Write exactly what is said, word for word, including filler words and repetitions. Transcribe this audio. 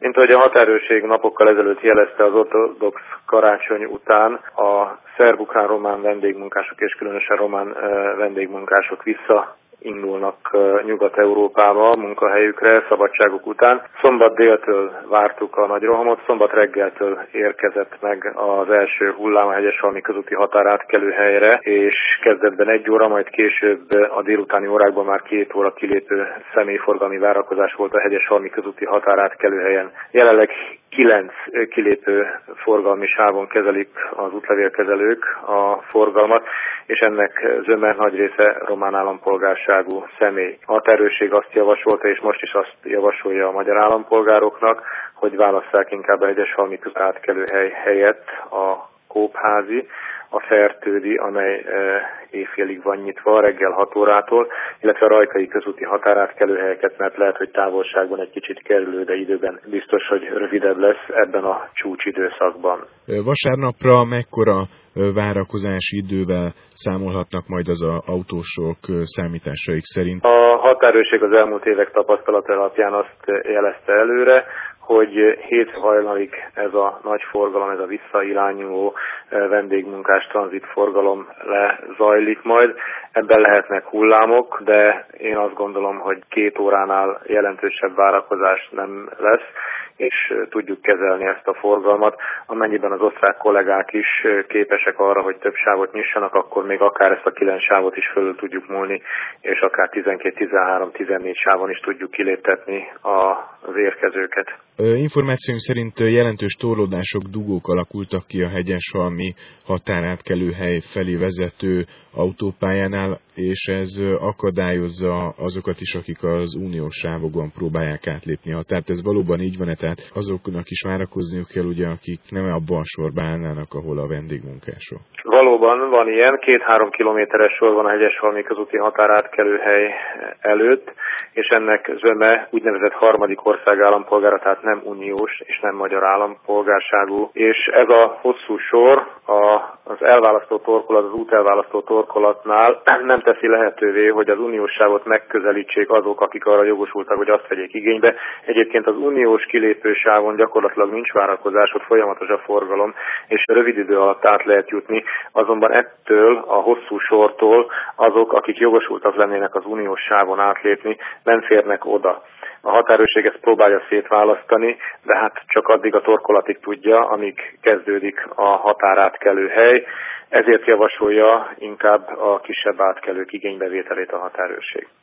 Mint ahogy a határőrség napokkal ezelőtt jelezte, az ortodox karácsony után a szerb-ukrán-román vendégmunkások és különösen román vendégmunkások vissza indulnak Nyugat-Európába munkahelyükre szabadságuk után. Szombat déltől vártuk a nagy rohamot, szombat reggeltől érkezett meg az első hullám a Hegyeshalmi közúti határátkelő helyre, és kezdetben egy óra, majd később a délutáni órákban már két óra kilépő személyforgalmi várakozás volt a Hegyeshalmi közúti határátkelő helyen. Jelenleg kilenc kilépő forgalmi sávon kezelik az útlevélkezelők a forgalmat, és ennek zöme nagy része román állampolgárságú személy. A határőrség azt javasolta, és most is azt javasolja a magyar állampolgároknak, hogy válasszák inkább a Hegyeshalmi közúti átkelőhely helyett a Kópházi, a Fertődi, amely éjfélig van nyitva, reggel hat órától, illetve a Rajkai közúti határátkelőhelyeket, mert lehet, hogy távolságban egy kicsit kerülő, de időben biztos, hogy rövidebb lesz ebben a csúcsidőszakban. Vasárnapra mekkora várakozási idővel számolhatnak majd az a autósok számításaik szerint? A határőrség az elmúlt évek tapasztalat alapján azt jelezte előre, hogy hét hajnalig ez a nagy forgalom, ez a visszairányuló vendégmunkás tranzitforgalom lezajlik majd. Ebben lehetnek hullámok, de én azt gondolom, hogy két óránál jelentősebb várakozás nem lesz, és tudjuk kezelni ezt a forgalmat. Amennyiben az osztrák kollégák is képesek arra, hogy több sávot nyissanak, akkor még akár ezt a kilenc sávot is fölül tudjuk múlni, és akár tizenkét, tizenhárom, tizennégy sávon is tudjuk kiléptetni az érkezőket. Információim szerint jelentős torlódások, dugók alakultak ki a Hegyeshalmi határátkelőhely felé vezető autópályánál, és ez akadályozza azokat is, akik az uniós sávokban próbálják átlépni a határt. Ez valóban így van-e? Tehát azoknak is várakozniuk kell, ugye, akik nem abban a sorban állnának, ahol a vendégmunkások. Valóban van ilyen, két-három kilométeres sor van a Hegyeshalmi közúti határátkelőhely előtt, és ennek zöme úgynevezett harmadik ország állampolgára, tehát nem uniós és nem magyar állampolgárságú, és ez a hosszú sor a, az elválasztó torkolat, az útelválasztó torkolatnál nem teszi lehetővé, hogy az uniós sávot megközelítsék azok, akik arra jogosultak, hogy azt vegyék igénybe. Egyébként az uniós kilépő sávon gyakorlatilag nincs várakozás, ott folyamatos a forgalom, és rövid idő alatt át lehet jutni, azonban ettől a hosszú sortól azok, akik jogosultak lennének az uniós sávon átlépni, nem férnek oda. A határőrség ezt próbálja szétválasztani, de hát csak addig a torkolatig tudja, amíg kezdődik a határátkelő hely. Ezért javasolja inkább a kisebb átkelők igénybevételét a határőrség.